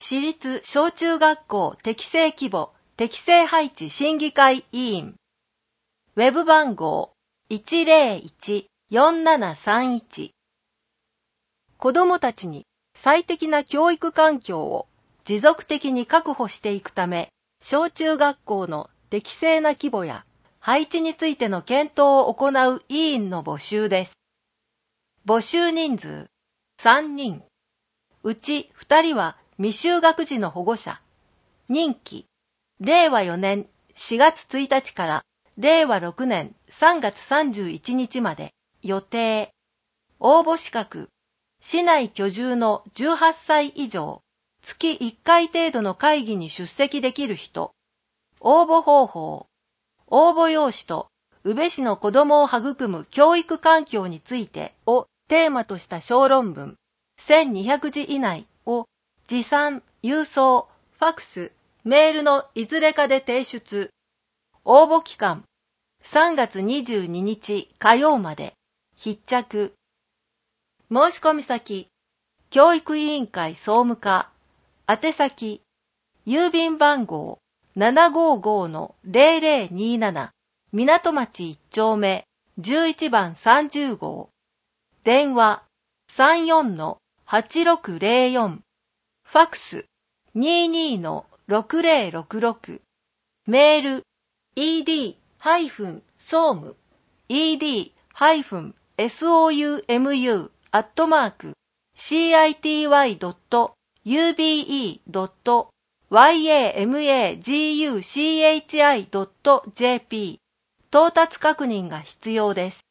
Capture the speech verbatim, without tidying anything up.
私立小中学校適正規模適正配置審議会委員。ウェブ番号 いちゼロいち よんななさんいち。子どもたちに最適な教育環境を持続的に確保していくため、小中学校の適正な規模や配置についての検討を行う委員の募集です。募集人数さんにん。うちふたりは未就学児の保護者。任期れいわよねんしがつついたちかられいわろくねんさんがつさんじゅういちにちまで。予定応募資格市内居住のじゅうはっさい以上、月いっかい程度の会議に出席できる人。応募方法応募用紙と宇部市の子どもを育む教育環境についてをテーマとした小論文せんにひゃくじ以内を持参、郵送、ファクス、メールのいずれかで提出。応募期間さんがつにじゅうににち火曜まで。必着。申し込み先教育委員会総務課。宛先郵便番号 ななごーごーのぜろぜろにーなな 港町いっちょうめじゅういちばんさんじゅうごう。電話 さんよんのはちろくぜろよん。ファクス にーにーのろくぜろろくろく。メール イーディー 総務 イーディー ソーム アットマーク シーアイティーワイ ドット ユービーイー ドット ワイエーエムエージーユーシーエイチアイ ドット ジェーピー 到達確認が必要です。